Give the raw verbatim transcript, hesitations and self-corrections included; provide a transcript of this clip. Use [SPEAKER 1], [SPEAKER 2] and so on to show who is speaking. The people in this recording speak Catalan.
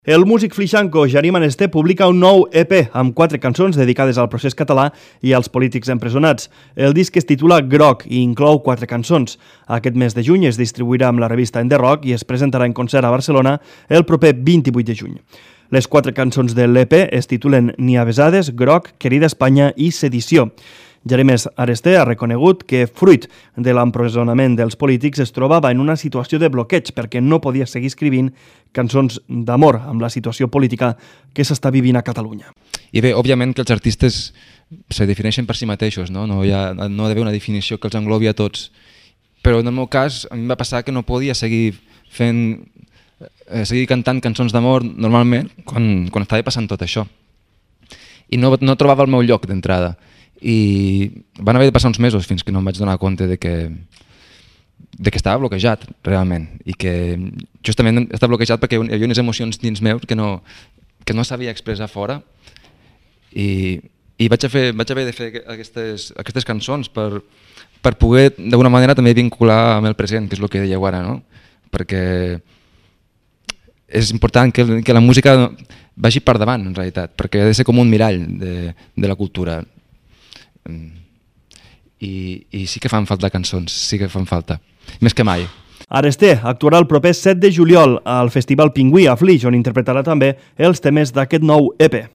[SPEAKER 1] El músic flixanco Jari Manesté publica un nou E P amb quatre cançons dedicades al procés català i als polítics empresonats. El disc es titula Groc i inclou quatre cançons. Aquest mes de juny es distribuirà amb la revista Enderrock i es presentarà en concert a Barcelona el proper vint-i-vuit de juny. Les quatre cançons de l'E P es titulen Ni avesades, Groc, Querida Espanya i Sedició. Jari Manesté ha reconegut que, fruit de l'empresonament dels polítics, es trobava en una situació de bloqueig perquè no podia seguir escrivint cançons d'amor amb la situació política que s'està vivint a Catalunya.
[SPEAKER 2] I bé, òbviament que els artistes se defineixen per si mateixos, no? No hi ha, no ha d'haver una definició que els englobi a tots. Però en el meu cas, a mi em va passar que no podia seguir fent, eh, seguir cantant cançons d'amor normalment quan, quan estava passant tot això. I no, no trobava el meu lloc d'entrada. I van haver de passar uns mesos fins que no em vaig donar compte de que, de que estava bloquejat realment i que justament estava bloquejat perquè hi havia unes emocions dins meus que no, que no sabia expressar fora i, i vaig, a fer, vaig haver de fer aquestes, aquestes cançons per, per poder d'alguna manera també vincular amb el present, que és el que dèieu ara, no? Perquè és important que, que la música vagi per davant en realitat, perquè ha de ser com un mirall de, de la cultura. I, i sí que fan falta cançons, sí que fan falta, més que mai.
[SPEAKER 1] Manesté actuarà el proper set de juliol al Festival Pingüí a Flix, on interpretarà també els temes d'aquest nou E P.